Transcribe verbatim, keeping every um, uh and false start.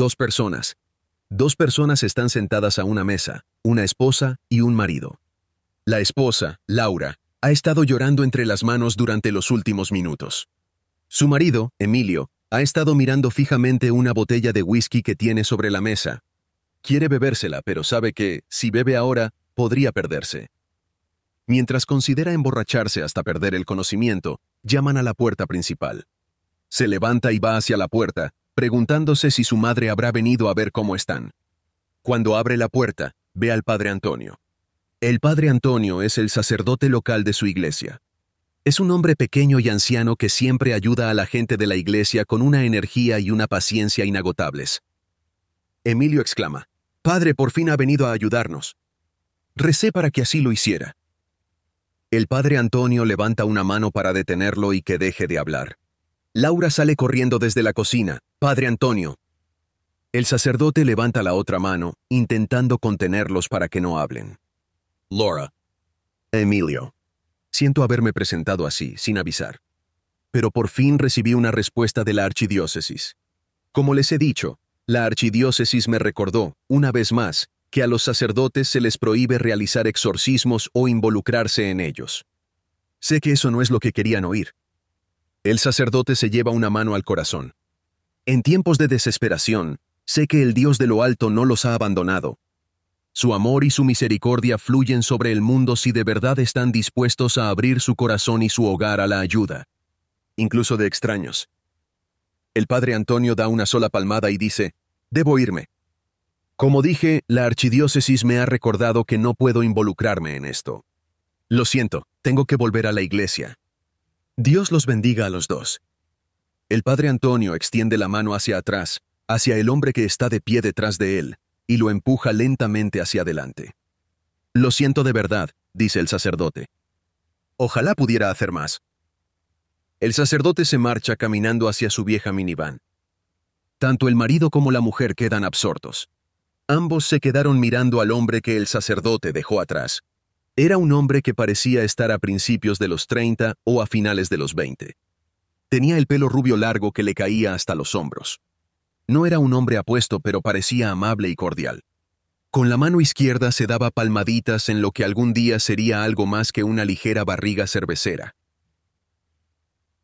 Dos personas. Dos personas están sentadas a una mesa, una esposa y un marido. La esposa, Laura, ha estado llorando entre las manos durante los últimos minutos. Su marido, Emilio, ha estado mirando fijamente una botella de whisky que tiene sobre la mesa. Quiere bebérsela, pero sabe que, si bebe ahora, podría perderse. Mientras considera emborracharse hasta perder el conocimiento, llaman a la puerta principal. Se levanta y va hacia la puerta, preguntándose si su madre habrá venido a ver cómo están. Cuando abre la puerta, ve al padre Antonio. El padre Antonio es el sacerdote local de su iglesia. Es un hombre pequeño y anciano que siempre ayuda a la gente de la iglesia con una energía y una paciencia inagotables. Emilio exclama: «Padre, por fin ha venido a ayudarnos. Recé para que así lo hiciera». El padre Antonio levanta una mano para detenerlo y que deje de hablar. Laura sale corriendo desde la cocina. «Padre Antonio». El sacerdote levanta la otra mano, intentando contenerlos para que no hablen. Laura. Emilio. Siento haberme presentado así, sin avisar. Pero por fin recibí una respuesta de la archidiócesis. Como les he dicho, la archidiócesis me recordó, una vez más, que a los sacerdotes se les prohíbe realizar exorcismos o involucrarse en ellos. Sé que eso no es lo que querían oír. El sacerdote se lleva una mano al corazón. En tiempos de desesperación, sé que el Dios de lo alto no los ha abandonado. Su amor y su misericordia fluyen sobre el mundo si de verdad están dispuestos a abrir su corazón y su hogar a la ayuda, incluso de extraños. El padre Antonio da una sola palmada y dice: «Debo irme. Como dije, la archidiócesis me ha recordado que no puedo involucrarme en esto. Lo siento, tengo que volver a la iglesia. Dios los bendiga a los dos». El padre Antonio extiende la mano hacia atrás, hacia el hombre que está de pie detrás de él, y lo empuja lentamente hacia adelante. «Lo siento de verdad», dice el sacerdote. «Ojalá pudiera hacer más». El sacerdote se marcha caminando hacia su vieja minivan. Tanto el marido como la mujer quedan absortos. Ambos se quedaron mirando al hombre que el sacerdote dejó atrás. Era un hombre que parecía estar a principios de los treinta o a finales de los veinte. Tenía el pelo rubio largo que le caía hasta los hombros. No era un hombre apuesto, pero parecía amable y cordial. Con la mano izquierda se daba palmaditas en lo que algún día sería algo más que una ligera barriga cervecera.